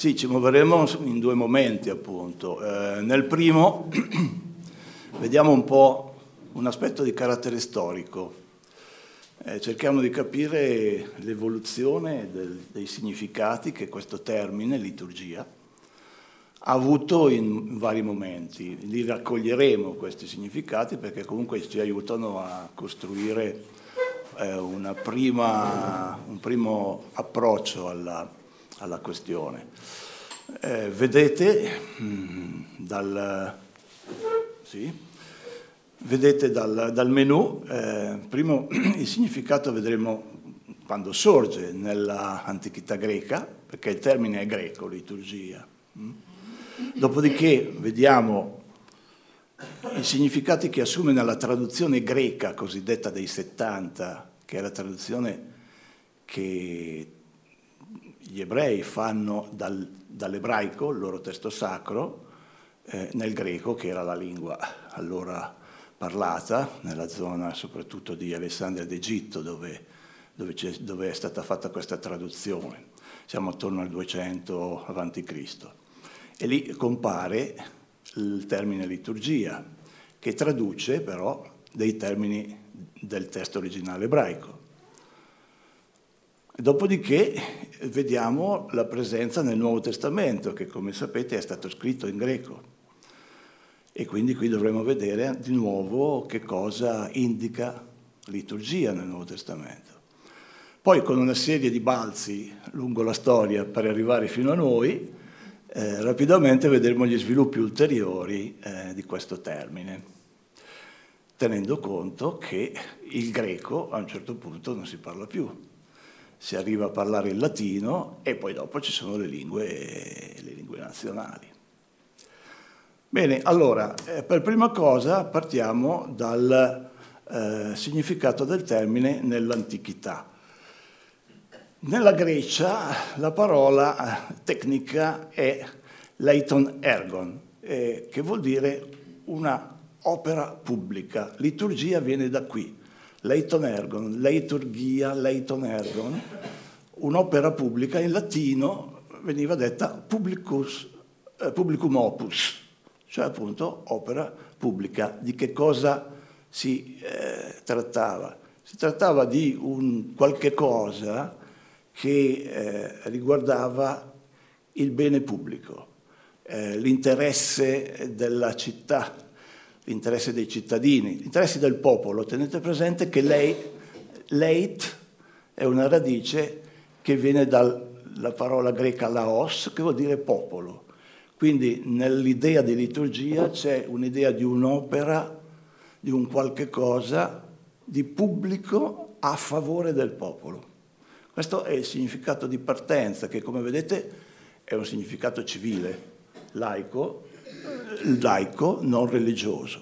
Sì, ci muoveremo in due momenti, appunto. Nel primo vediamo un po' un aspetto di carattere storico. Cerchiamo di capire l'evoluzione dei significati che questo termine, liturgia, ha avuto in vari momenti. Li raccoglieremo questi significati perché comunque ci aiutano a costruire un primo approccio alla questione. Vedete dal menu, primo il significato vedremo quando sorge nella antichità greca, perché il termine è greco, liturgia. Dopodiché vediamo i significati che assume nella traduzione greca cosiddetta dei 70, che è la traduzione che gli ebrei fanno dall'ebraico, il loro testo sacro, nel greco, che era la lingua allora parlata, nella zona soprattutto di Alessandria d'Egitto, dove è stata fatta questa traduzione. Siamo attorno al 200 a.C. E lì compare il termine liturgia, che traduce però dei termini del testo originale ebraico. Dopodiché vediamo la presenza nel Nuovo Testamento, che come sapete è stato scritto in greco. E quindi qui dovremo vedere di nuovo che cosa indica liturgia nel Nuovo Testamento. Poi con una serie di balzi lungo la storia per arrivare fino a noi, rapidamente vedremo gli sviluppi ulteriori di questo termine, tenendo conto che il greco a un certo punto non si parla più. Si arriva a parlare il latino e poi dopo ci sono le lingue nazionali. Bene, allora, per prima cosa partiamo dal significato del termine nell'antichità. Nella Grecia la parola tecnica è leiton ergon, che vuol dire una opera pubblica. Liturgia viene da qui. Leiton ergon, leiturgia, leiton ergon, un'opera pubblica in latino veniva detta publicum opus, cioè appunto opera pubblica. Di che cosa si trattava? Si trattava di un qualche cosa che riguardava il bene pubblico, l'interesse della città, l'interesse dei cittadini, gli interessi del popolo. Tenete presente che leit è una radice che viene dalla parola greca laos, che vuol dire popolo. Quindi nell'idea di liturgia c'è un'idea di un'opera, di un qualche cosa di pubblico a favore del popolo. Questo è il significato di partenza, che come vedete è un significato civile, laico, non religioso.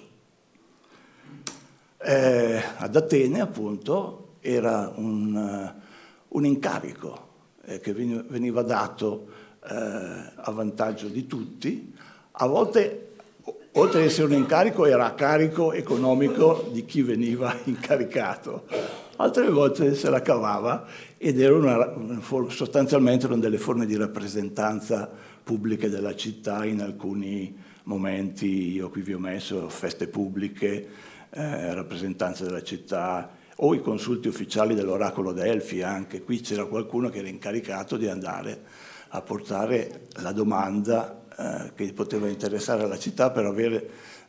Ad Atene, appunto, era un incarico che veniva dato a vantaggio di tutti. A volte, oltre ad essere un incarico, era a carico economico di chi veniva incaricato. Altre volte se la cavava ed sostanzialmente erano delle forme di rappresentanza pubbliche della città in alcuni momenti. Io qui vi ho messo feste pubbliche, rappresentanza della città, o i consulti ufficiali dell'oracolo Delfi. Anche qui c'era qualcuno che era incaricato di andare a portare la domanda che poteva interessare la città per avere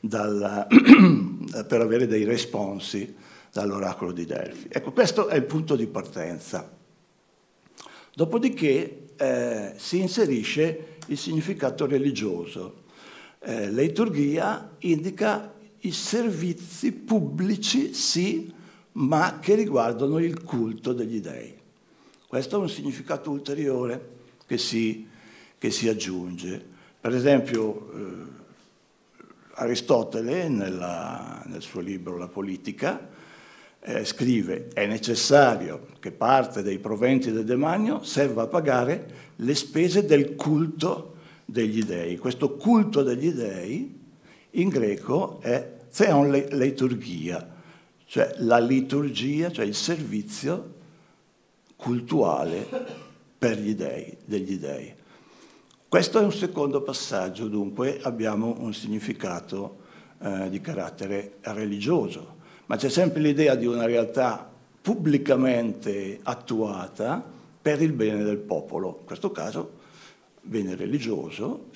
dei responsi dall'oracolo di Delfi. Ecco, questo è il punto di partenza. Dopodiché si inserisce il significato religioso. Liturgia indica i servizi pubblici, sì, ma che riguardano il culto degli dei. Questo è un significato ulteriore che si aggiunge. Per esempio, Aristotele, nel suo libro La Politica, scrive: è necessario che parte dei proventi del demanio serva a pagare le spese del culto degli dei. Questo culto degli dei in greco è theon liturgia, cioè la liturgia, cioè il servizio cultuale per gli dei, degli dei. Questo è un secondo passaggio, dunque abbiamo un significato di carattere religioso, ma c'è sempre l'idea di una realtà pubblicamente attuata per il bene del popolo, in questo caso bene religioso,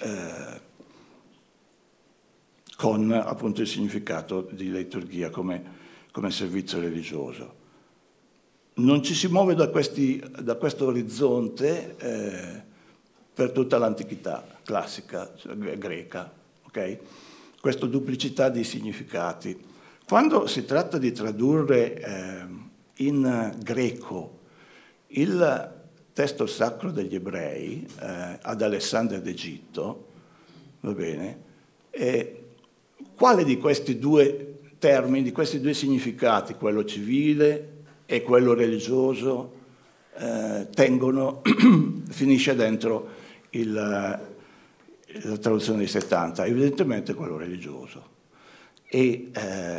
con appunto il significato di liturgia come servizio religioso. Non ci si muove da questo orizzonte per tutta l'antichità classica, greca, ok? Questa duplicità di significati. Quando si tratta di tradurre in greco il testo sacro degli ebrei ad Alessandria d'Egitto, va bene, quale di questi due termini, di questi due significati, quello civile e quello religioso, finisce dentro la traduzione dei 70? Evidentemente quello religioso. E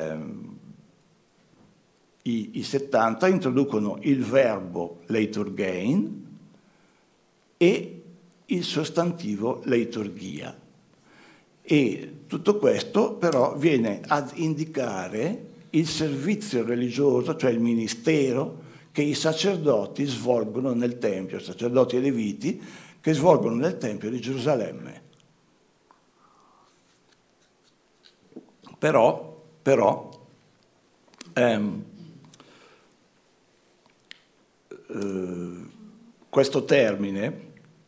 i 70 introducono il verbo leiturgein e il sostantivo leiturgia. E tutto questo però viene ad indicare il servizio religioso, cioè il ministero che i sacerdoti svolgono nel Tempio, i sacerdoti e leviti che svolgono nel Tempio di Gerusalemme. Però questo termine,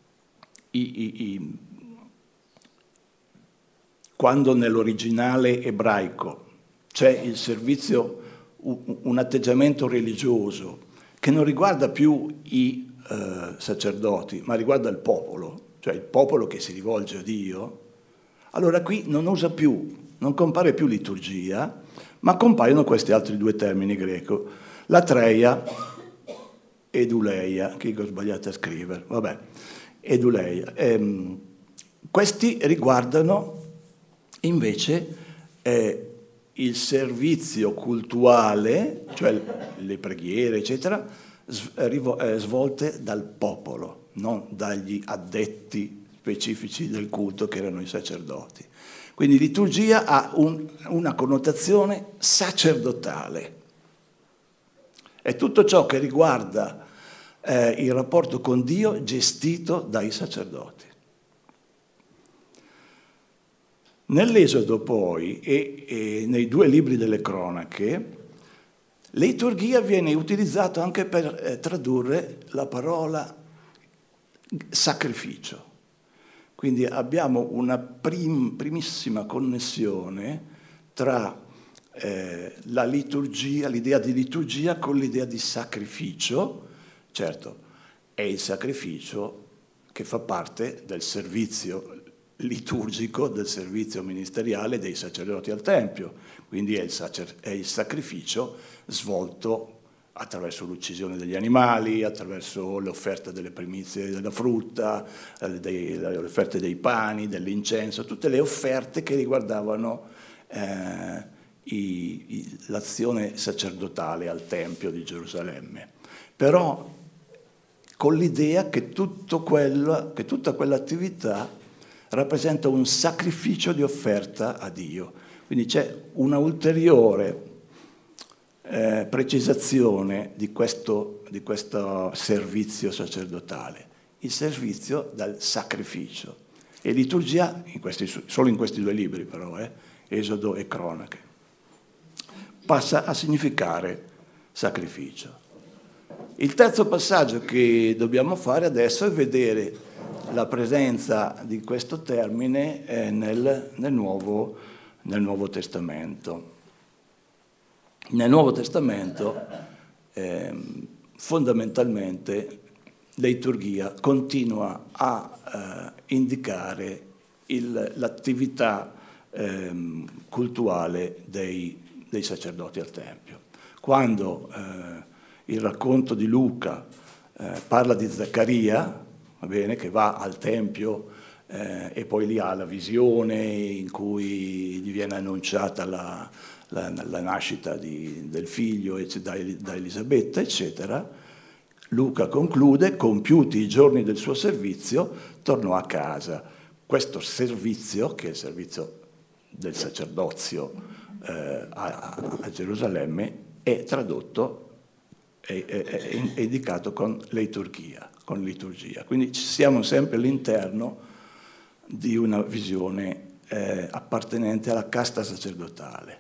quando nell'originale ebraico c'è il servizio, un atteggiamento religioso che non riguarda più i sacerdoti, ma riguarda il popolo, cioè il popolo che si rivolge a Dio, allora qui non compare più liturgia, ma compaiono questi altri due termini greco, latreia ed uleia, che ho sbagliato a scrivere, vabbè, ed uleia. Questi riguardano invece il servizio cultuale, cioè le preghiere, eccetera, svolte dal popolo, non dagli addetti specifici del culto che erano i sacerdoti. Quindi liturgia ha una connotazione sacerdotale. È tutto ciò che riguarda il rapporto con Dio gestito dai sacerdoti. Nell'Esodo poi e nei due libri delle cronache, liturgia viene utilizzato anche per tradurre la parola sacrificio. Quindi abbiamo una primissima connessione tra la liturgia, l'idea di liturgia con l'idea di sacrificio. Certo, è il sacrificio che fa parte del servizio liturgico, del servizio ministeriale dei sacerdoti al Tempio, quindi è il sacrificio svolto attraverso l'uccisione degli animali, attraverso l'offerta delle primizie della frutta, le offerte dei pani, dell'incenso, tutte le offerte che riguardavano l'azione sacerdotale al Tempio di Gerusalemme. Però con l'idea che tutta quell'attività rappresenta un sacrificio di offerta a Dio. Quindi c'è una ulteriore precisazione di questo servizio sacerdotale, il servizio dal sacrificio. E liturgia, solo in questi due libri però, Esodo e Cronache, passa a significare sacrificio. Il terzo passaggio che dobbiamo fare adesso è vedere la presenza di questo termine nel Nuovo Testamento. Nel Nuovo Testamento fondamentalmente liturgia continua a indicare l'attività cultuale dei sacerdoti al Tempio. Quando il racconto di Luca parla di Zaccaria, va bene, che va al Tempio e poi lì ha la visione in cui gli viene annunciata la nascita del figlio da Elisabetta, eccetera. Luca conclude: compiuti i giorni del suo servizio, tornò a casa. Questo servizio, che è il servizio del sacerdozio a Gerusalemme, è tradotto, è indicato con liturgia. Quindi siamo sempre all'interno di una visione appartenente alla casta sacerdotale.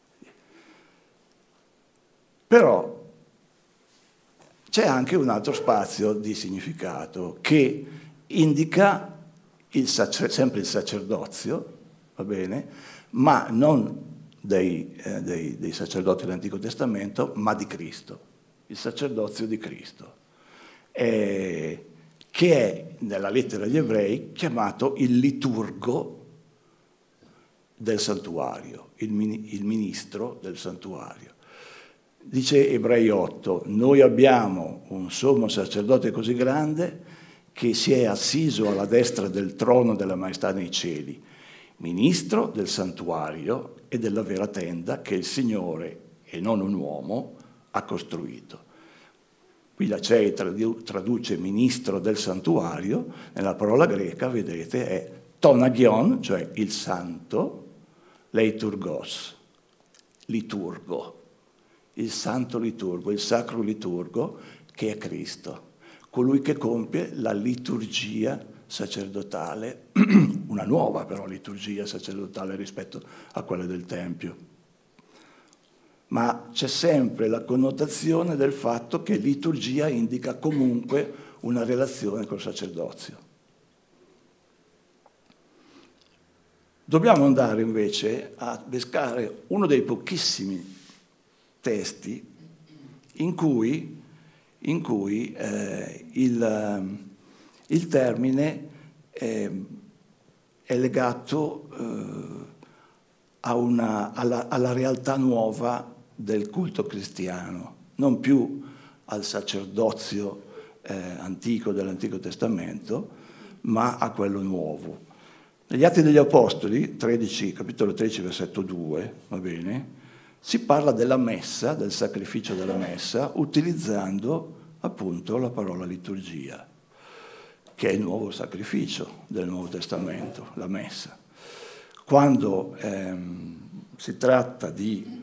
Però c'è anche un altro spazio di significato che indica sempre il sacerdozio, va bene, ma non dei sacerdoti dell'Antico Testamento, ma di Cristo, il sacerdozio di Cristo, che è nella lettera agli Ebrei chiamato il liturgo del santuario, il ministro del santuario. Dice Ebrei 8: noi abbiamo un sommo sacerdote così grande che si è assiso alla destra del trono della maestà nei cieli, ministro del santuario e della vera tenda che il Signore, e non un uomo, ha costruito. Qui la CEI traduce ministro del santuario, nella parola greca, vedete, è tonagion, cioè il santo, leiturgos, liturgo, il santo liturgo, il sacro liturgo, che è Cristo, colui che compie la liturgia sacerdotale, una nuova però liturgia sacerdotale rispetto a quella del Tempio. Ma c'è sempre la connotazione del fatto che liturgia indica comunque una relazione col sacerdozio. Dobbiamo andare invece a pescare uno dei pochissimi testi in cui il termine è legato alla realtà nuova del culto cristiano, non più al sacerdozio antico dell'Antico Testamento, ma a quello nuovo. Negli Atti degli Apostoli, capitolo 13, versetto 2, va bene, si parla della messa, del sacrificio della messa, utilizzando appunto la parola liturgia, che è il nuovo sacrificio del Nuovo Testamento, la messa. Quando si tratta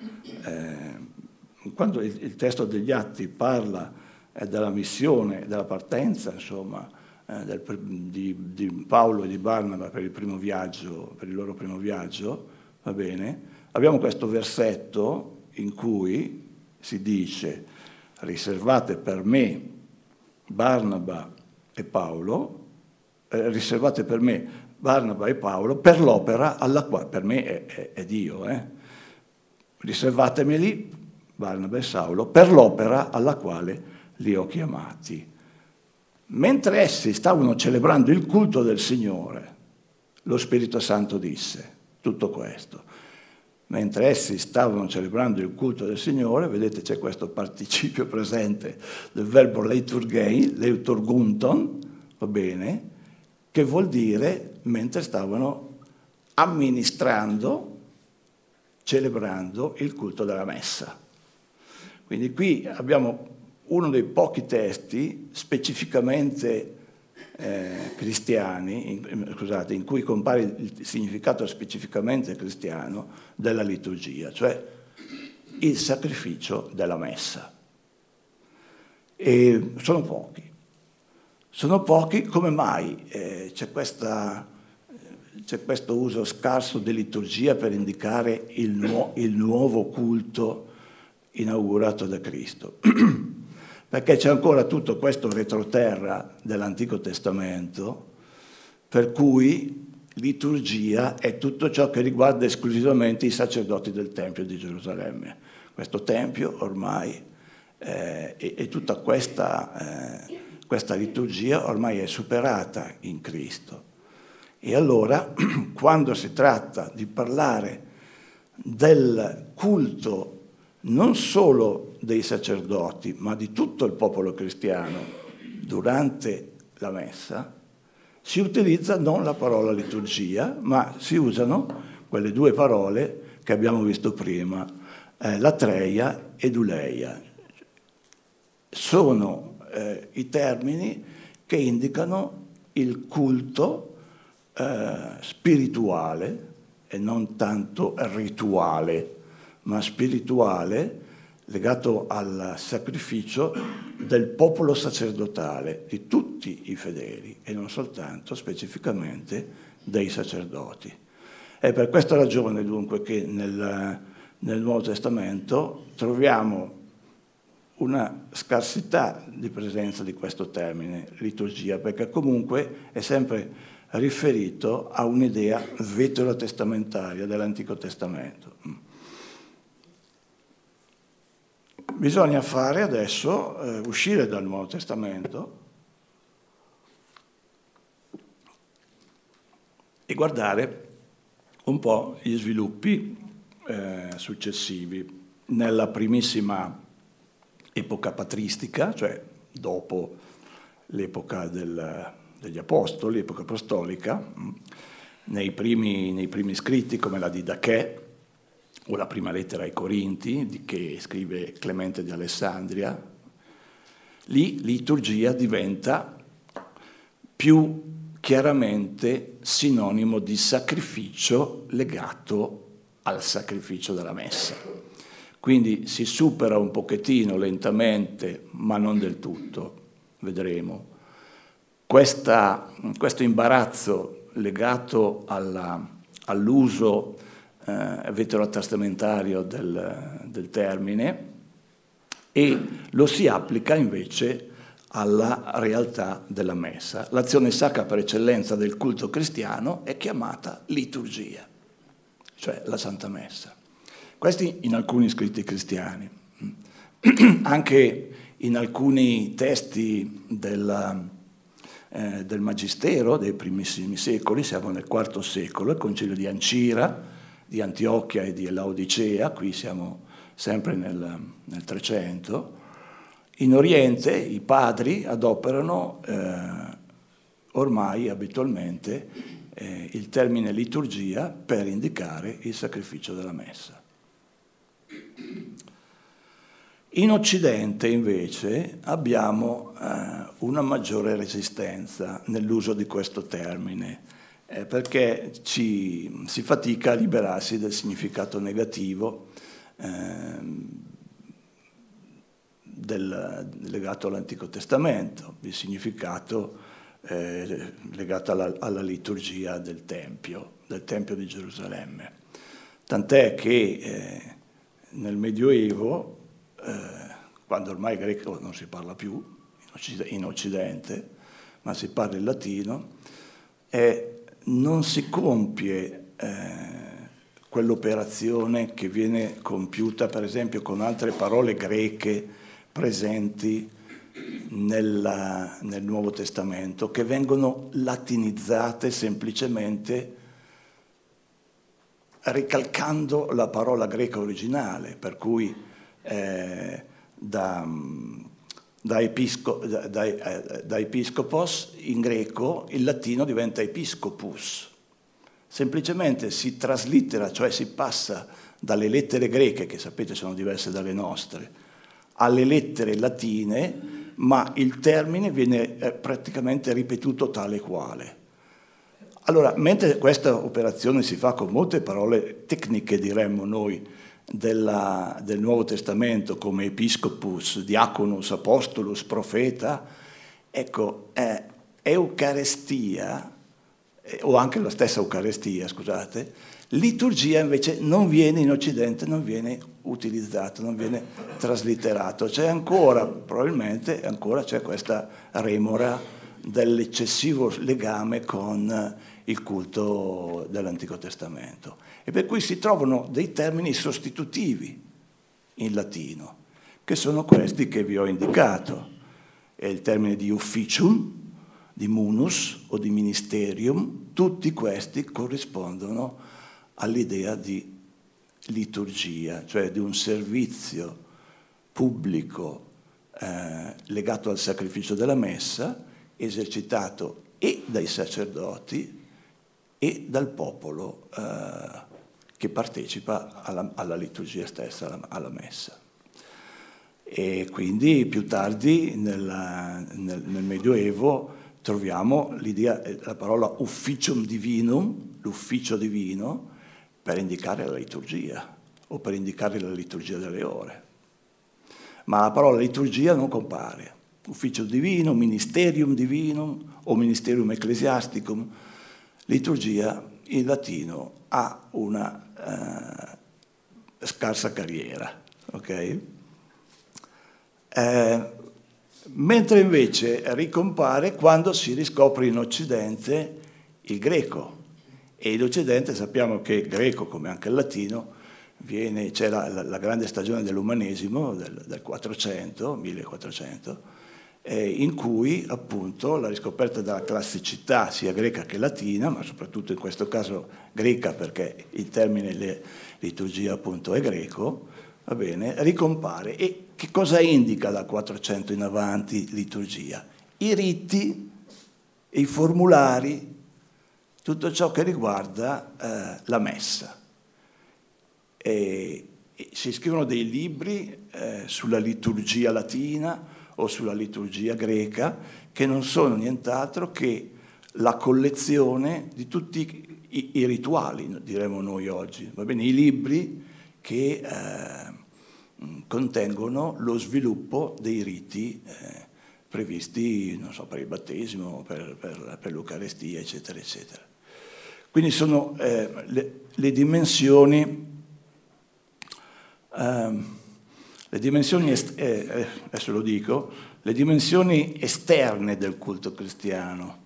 quando il testo degli Atti parla della missione, della partenza, insomma, di Paolo e di Barnaba per il loro primo viaggio, va bene? Abbiamo questo versetto in cui si dice: riservate per me Barnaba e Paolo, riservate per me Barnaba e Paolo per l'opera alla quale, per me è Dio, riservatemeli Barnaba e Saulo per l'opera alla quale li ho chiamati. Mentre essi stavano celebrando il culto del Signore, lo Spirito Santo disse tutto questo. Mentre essi stavano celebrando il culto del Signore, vedete c'è questo participio presente del verbo leiturgunton, va bene, che vuol dire mentre stavano amministrando, celebrando il culto della messa. Quindi qui abbiamo uno dei pochi testi specificamente cristiani, in cui compare il significato specificamente cristiano della liturgia, cioè il sacrificio della messa. E sono pochi, come mai c'è questo uso scarso di liturgia per indicare il nuovo culto inaugurato da Cristo? Perché c'è ancora tutto questo retroterra dell'Antico Testamento, per cui liturgia è tutto ciò che riguarda esclusivamente i sacerdoti del Tempio di Gerusalemme. Questo Tempio ormai e tutta questa liturgia ormai è superata in Cristo. E allora, quando si tratta di parlare del culto non solo dei sacerdoti, ma di tutto il popolo cristiano durante la messa, si utilizza non la parola liturgia, ma si usano quelle due parole che abbiamo visto prima, latreia ed uleia. Sono i termini che indicano il culto spirituale e non tanto rituale, ma spirituale, legato al sacrificio del popolo sacerdotale, di tutti i fedeli e non soltanto specificamente dei sacerdoti. È per questa ragione dunque che nel Nuovo Testamento troviamo una scarsità di presenza di questo termine, liturgia, perché comunque è sempre riferito a un'idea veterotestamentaria dell'Antico Testamento. Bisogna fare adesso, uscire dal Nuovo Testamento e guardare un po' gli sviluppi successivi. Nella primissima epoca patristica, cioè dopo l'epoca degli Apostoli, epoca apostolica, nei primi scritti come la Didache o la prima lettera ai Corinti, che scrive Clemente di Alessandria, lì liturgia diventa più chiaramente sinonimo di sacrificio legato al sacrificio della messa. Quindi si supera un pochettino lentamente, ma non del tutto, vedremo, questo imbarazzo legato all'uso veterotestamentario del termine e lo si applica invece alla realtà della messa. L'azione sacra per eccellenza del culto cristiano è chiamata liturgia, cioè la Santa Messa. Questi in alcuni scritti cristiani. Anche in alcuni testi del Magistero dei primissimi secoli, siamo nel IV secolo, il Concilio di Ancira, di Antiochia e di Laodicea, qui siamo sempre nel 300. In Oriente i padri adoperano ormai abitualmente il termine liturgia per indicare il sacrificio della messa. In Occidente invece abbiamo una maggiore resistenza nell'uso di questo termine, perché si fatica a liberarsi del significato negativo legato all'Antico Testamento, il significato legato alla liturgia del Tempio di Gerusalemme. Tant'è che nel Medioevo, quando ormai il greco non si parla più in Occidente, ma si parla il latino, non si compie quell'operazione che viene compiuta per esempio con altre parole greche presenti nel Nuovo Testamento, che vengono latinizzate semplicemente ricalcando la parola greca originale, per cui da episcopos in greco il latino diventa episcopus. Semplicemente si traslittera, cioè si passa dalle lettere greche, che sapete sono diverse dalle nostre, alle lettere latine, ma il termine viene praticamente ripetuto tale quale. Allora, mentre questa operazione si fa con molte parole tecniche, diremmo noi, del Nuovo Testamento, come episcopus, diaconus, apostolus, profeta, ecco, eucaristia, o anche la stessa Eucaristia, scusate, liturgia invece non viene in Occidente, non viene utilizzato, non viene traslitterato. C'è ancora, probabilmente, c'è questa remora dell'eccessivo legame con il culto dell'Antico Testamento. E per cui si trovano dei termini sostitutivi in latino, che sono questi che vi ho indicato. È il termine di officium, di munus o di ministerium, tutti questi corrispondono all'idea di liturgia, cioè di un servizio pubblico legato al sacrificio della messa, esercitato e dai sacerdoti e dal popolo che partecipa alla liturgia stessa, alla messa. E quindi più tardi nel Medioevo troviamo l'idea, la parola ufficium divinum, l'ufficio divino, per indicare la liturgia o per indicare la liturgia delle ore. Ma la parola liturgia non compare. Ufficio divino, ministerium divinum o ministerium ecclesiasticum. Liturgia in latino ha una scarsa carriera, ok? Mentre invece ricompare quando si riscopre in Occidente il greco. E in Occidente sappiamo che il greco, come anche il latino, c'è la grande stagione dell'umanesimo del 400, 1400, in cui appunto la riscoperta della classicità sia greca che latina, ma soprattutto in questo caso greca perché il termine liturgia appunto è greco, va bene, ricompare. E che cosa indica da 400 in avanti liturgia? I riti, i formulari, tutto ciò che riguarda la messa. E si scrivono dei libri sulla liturgia latina o sulla liturgia greca, che non sono nient'altro che la collezione di tutti i rituali, diremmo noi oggi, va bene? I libri che contengono lo sviluppo dei riti previsti, non so, per il battesimo, per l'Eucarestia, eccetera, eccetera. Quindi sono le dimensioni, adesso lo dico, le dimensioni esterne del culto cristiano.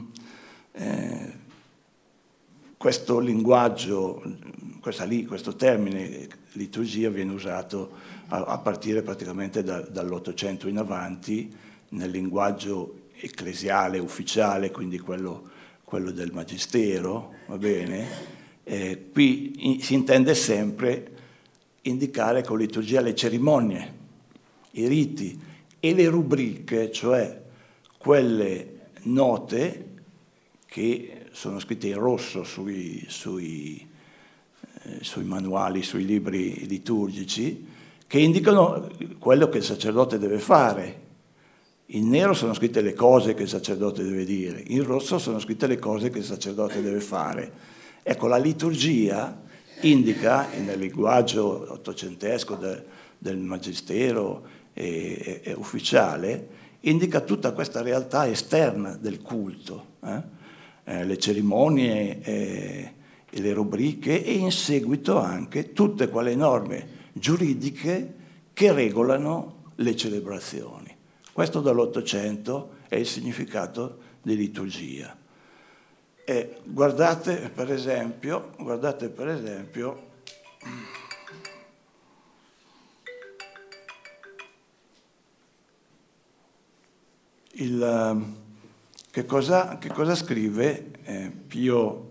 Questo linguaggio, questo termine liturgia viene usato a partire praticamente dall'Ottocento in avanti nel linguaggio ecclesiale, ufficiale, quindi quello del magistero, va bene? Qui si intende sempre indicare con liturgia le cerimonie, i riti e le rubriche, cioè quelle note che sono scritte in rosso sui manuali, sui libri liturgici, che indicano quello che il sacerdote deve fare. In nero sono scritte le cose che il sacerdote deve dire, in rosso sono scritte le cose che il sacerdote deve fare. Ecco, la liturgia indica, nel linguaggio ottocentesco del magistero e ufficiale, indica tutta questa realtà esterna del culto, le cerimonie e le rubriche e in seguito anche tutte quelle norme giuridiche che regolano le celebrazioni. Questo dall'Ottocento è il significato di liturgia. E guardate per esempio che cosa scrive Pio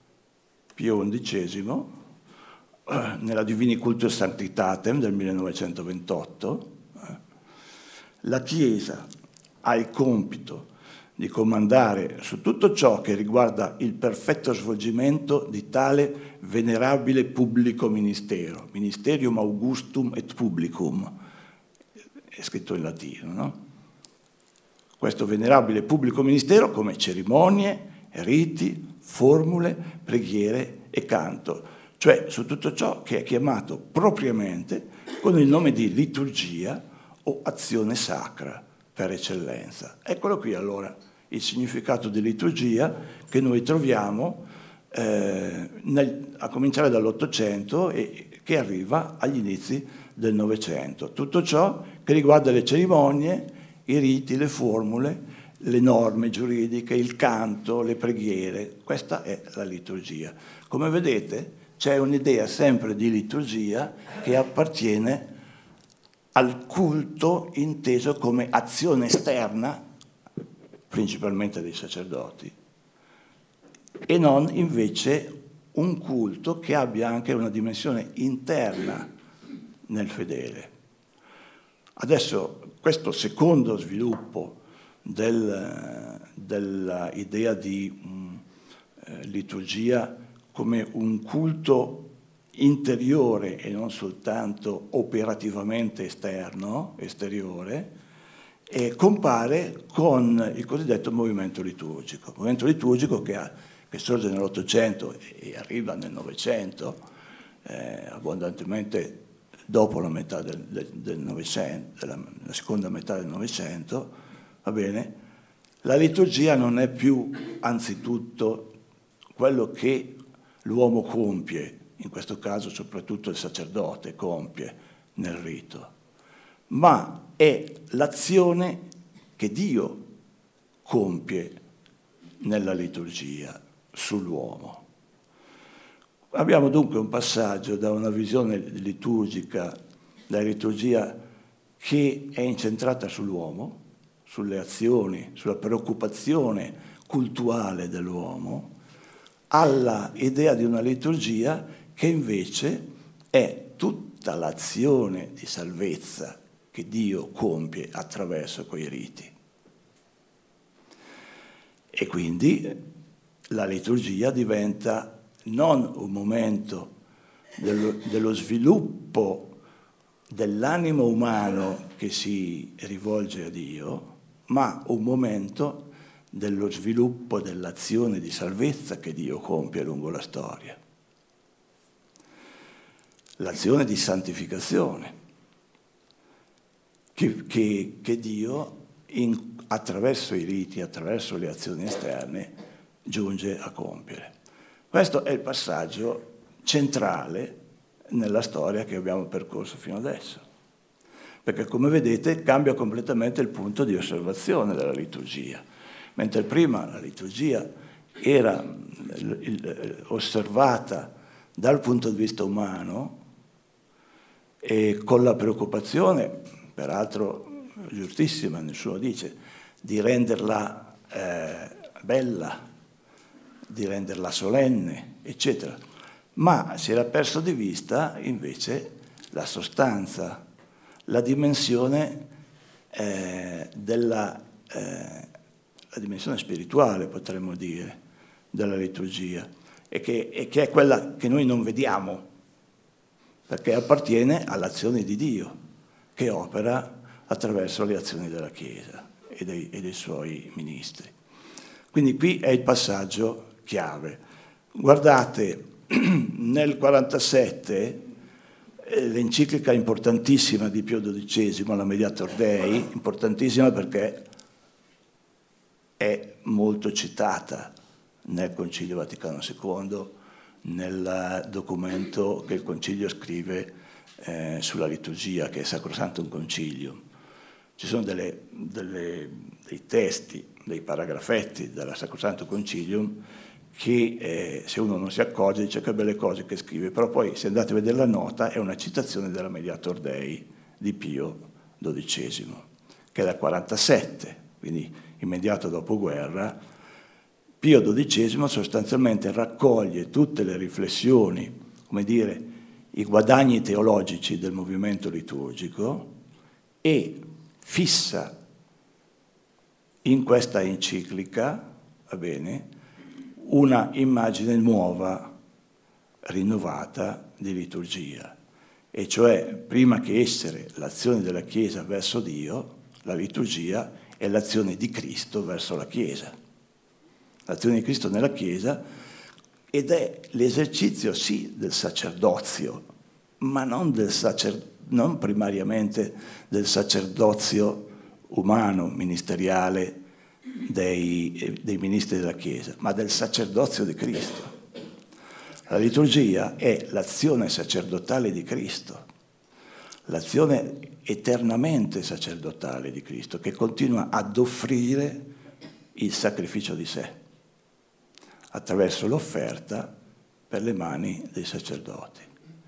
XI nella Divini Cultus Sanctitatem del 1928. La Chiesa ha il compito di comandare su tutto ciò che riguarda il perfetto svolgimento di tale venerabile pubblico ministero, Ministerium Augustum et Publicum, è scritto in latino, no? Questo venerabile pubblico ministero come cerimonie, riti, formule, preghiere e canto, cioè su tutto ciò che è chiamato propriamente con il nome di liturgia o azione sacra per eccellenza. Eccolo qui allora il significato di liturgia che noi troviamo a cominciare dall'Ottocento e che arriva agli inizi del Novecento. Tutto ciò che riguarda le cerimonie, i riti, le formule, le norme giuridiche, il canto, le preghiere. Questa è la liturgia. Come vedete c'è un'idea sempre di liturgia che appartiene al culto inteso come azione esterna, principalmente dei sacerdoti, e non invece un culto che abbia anche una dimensione interna nel fedele. Adesso questo secondo sviluppo dell'idea di liturgia come un culto interiore e non soltanto operativamente esteriore, e compare con il cosiddetto movimento liturgico. Il movimento liturgico che sorge nell'Ottocento e arriva nel Novecento, abbondantemente dopo la metà del Novecento, la seconda metà del Novecento, va bene? La liturgia non è più anzitutto quello che l'uomo compie, in questo caso soprattutto il sacerdote compie nel rito, ma è l'azione che Dio compie nella liturgia sull'uomo. Abbiamo dunque un passaggio da una visione liturgica, dalla liturgia che è incentrata sull'uomo, sulle azioni, sulla preoccupazione cultuale dell'uomo, alla idea di una liturgia che invece è tutta l'azione di salvezza che Dio compie attraverso quei riti. E quindi la liturgia diventa non un momento dello sviluppo dell'animo umano che si rivolge a Dio, ma un momento dello sviluppo dell'azione di salvezza che Dio compie lungo la storia. L'azione di santificazione che Dio, attraverso i riti, attraverso le azioni esterne, giunge a compiere. Questo è il passaggio centrale nella storia che abbiamo percorso fino adesso, perché come vedete cambia completamente il punto di osservazione della liturgia. Mentre prima la liturgia era osservata dal punto di vista umano e con la preoccupazione, peraltro giustissima, nessuno dice, di renderla bella, di renderla solenne, eccetera. Ma si era perso di vista invece la sostanza, la dimensione la dimensione spirituale, potremmo dire, della liturgia, e che è quella che noi non vediamo, perché appartiene all'azione di Dio, che opera attraverso le azioni della Chiesa e dei suoi ministri. Quindi qui è il passaggio chiave. Guardate, nel 47 l'enciclica importantissima di Pio XII, la Mediator Dei, importantissima perché è molto citata nel Concilio Vaticano II, nel documento che il Concilio scrive sulla liturgia, che è Sacrosanctum Concilium. Ci sono dei testi, dei paragrafetti della Sacrosanctum Concilium che se uno non si accorge dice che belle cose che scrive, però poi se andate a vedere la nota è una citazione della Mediator Dei di Pio XII, che è del 47, quindi immediato dopoguerra. Pio XII sostanzialmente raccoglie tutte le riflessioni, come dire, i guadagni teologici del movimento liturgico e fissa in questa enciclica, va bene, una immagine nuova, rinnovata di liturgia, e cioè prima che essere l'azione della Chiesa verso Dio, la liturgia è l'azione di Cristo verso la Chiesa. L'azione di Cristo nella Chiesa, ed è l'esercizio sì del sacerdozio, ma non primariamente del sacerdozio umano, ministeriale, dei ministri della Chiesa, ma del sacerdozio di Cristo. La liturgia è l'azione sacerdotale di Cristo, l'azione eternamente sacerdotale di Cristo, che continua ad offrire il sacrificio di sé attraverso l'offerta per le mani dei sacerdoti.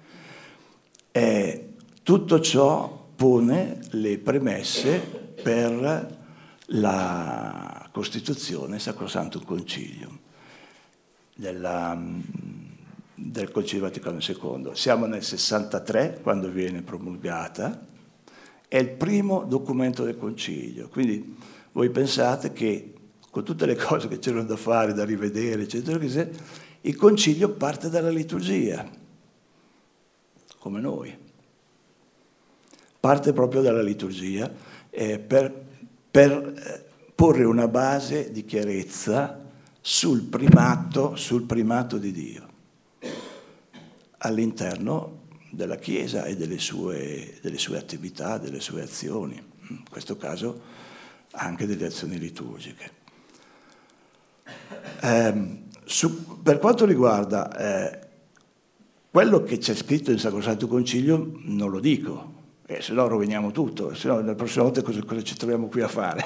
Tutto ciò pone le premesse per la Costituzione Sacrosanctum Concilium del Concilio Vaticano II. Siamo nel 63 quando viene promulgata, è il primo documento del Concilio, quindi voi pensate che con tutte le cose che c'erano da fare, da rivedere, eccetera, il Concilio parte dalla liturgia. come noi. Parte proprio dalla liturgia per porre una base di chiarezza sul primato di Dio all'interno della Chiesa e delle sue attività, delle sue azioni, in questo caso anche delle azioni liturgiche. Per quanto riguarda quello che c'è scritto in Sacrosanto Concilio, non lo dico, se no roviniamo tutto, se no la prossima volta cosa ci troviamo qui a fare?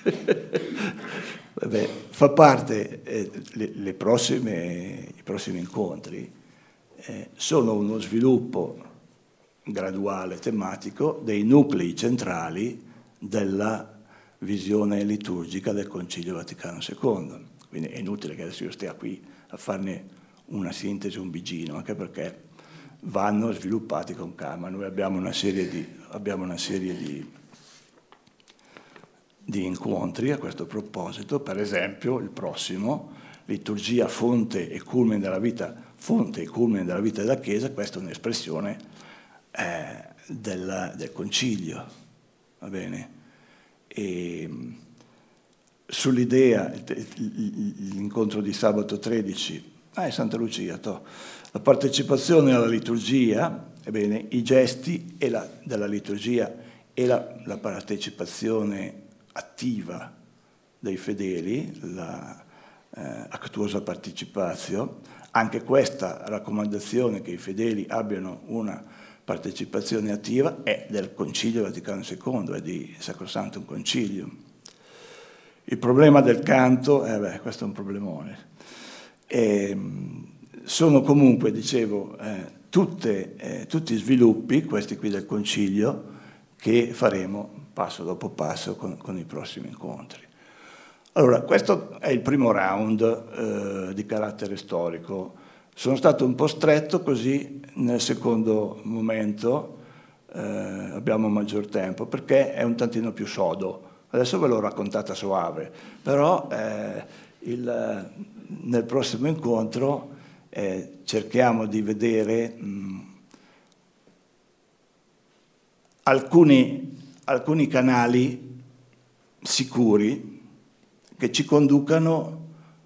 Vabbè, fa parte, i prossimi incontri sono uno sviluppo graduale, tematico, dei nuclei centrali della visione liturgica del Concilio Vaticano II. Quindi è inutile che adesso io stia qui a farne una sintesi, un bigino, anche perché vanno sviluppati con calma. Noi abbiamo una serie di incontri a questo proposito, per esempio il prossimo, liturgia fonte e culmine della vita della Chiesa. Questa è un'espressione del Concilio, va bene? E sull'idea, l'incontro di sabato 13, Santa Lucia, la partecipazione alla liturgia, ebbene, i gesti della liturgia e la partecipazione attiva dei fedeli, la actuosa participatio, anche questa raccomandazione che i fedeli abbiano una partecipazione attiva è del Concilio Vaticano II, è di Sacrosanctum Concilium. Il problema del canto, questo è un problemone. Sono comunque, dicevo, tutti sviluppi, questi qui del Concilio, che faremo passo dopo passo con i prossimi incontri. Allora, questo è il primo round di carattere storico. Sono stato un po' stretto, così nel secondo momento abbiamo maggior tempo, perché è un tantino più sodo. Adesso ve l'ho raccontata soave, però nel prossimo incontro cerchiamo di vedere alcuni canali sicuri che ci conducano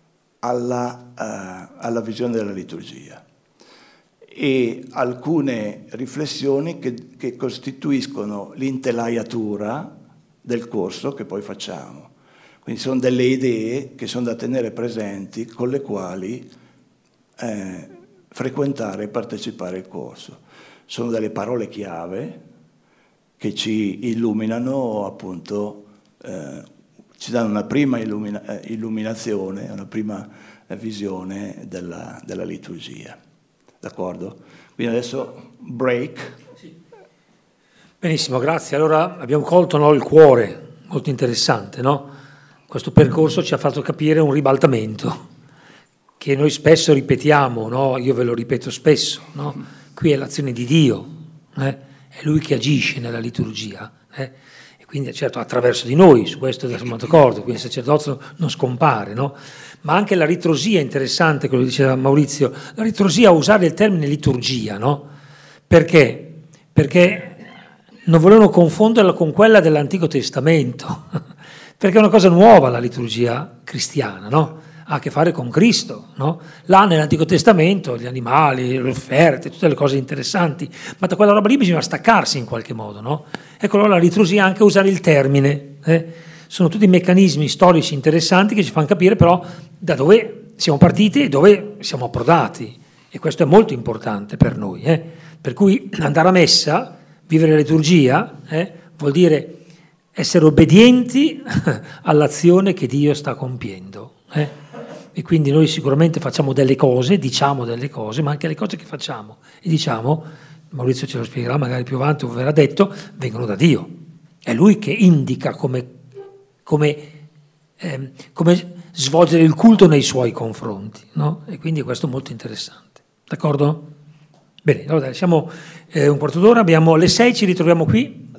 alla visione della liturgia e alcune riflessioni che costituiscono l'intelaiatura del corso che poi facciamo. Quindi sono delle idee che sono da tenere presenti, con le quali frequentare e partecipare al corso. Sono delle parole chiave che ci illuminano, appunto, ci danno una prima illuminazione, una prima visione della liturgia. D'accordo? Quindi adesso break. Sì. Benissimo, grazie. Allora abbiamo colto il cuore, molto interessante, no? Questo percorso ci ha fatto capire un ribaltamento che noi spesso ripetiamo, no? Io ve lo ripeto spesso, no? Qui è l'azione di Dio, è Lui che agisce nella liturgia, e quindi certo attraverso di noi, su questo siamo d'accordo, quindi il sacerdozio non scompare, no? Ma anche la ritrosia è interessante, quello che diceva Maurizio, la ritrosia, usare il termine liturgia, no? Perché? Perché non volevano confonderla con quella dell'Antico Testamento, perché è una cosa nuova la liturgia cristiana, no? Ha a che fare con Cristo, no? Là nell'Antico Testamento gli animali, le offerte, tutte le cose interessanti, ma da quella roba lì bisogna staccarsi in qualche modo, no? Ecco, allora la liturgia è anche usare il termine, Sono tutti meccanismi storici interessanti che ci fanno capire però da dove siamo partiti e dove siamo approdati, e questo è molto importante per noi, Per cui andare a messa, vivere la liturgia, vuol dire essere obbedienti all'azione che Dio sta compiendo, E quindi noi sicuramente facciamo delle cose, diciamo delle cose, ma anche le cose che facciamo e diciamo, Maurizio ce lo spiegherà magari più avanti o verrà detto, vengono da Dio. È Lui che indica come svolgere il culto nei Suoi confronti, no? E quindi questo è molto interessante. D'accordo? Bene, allora siamo un quarto d'ora, abbiamo le 6, ci ritroviamo qui.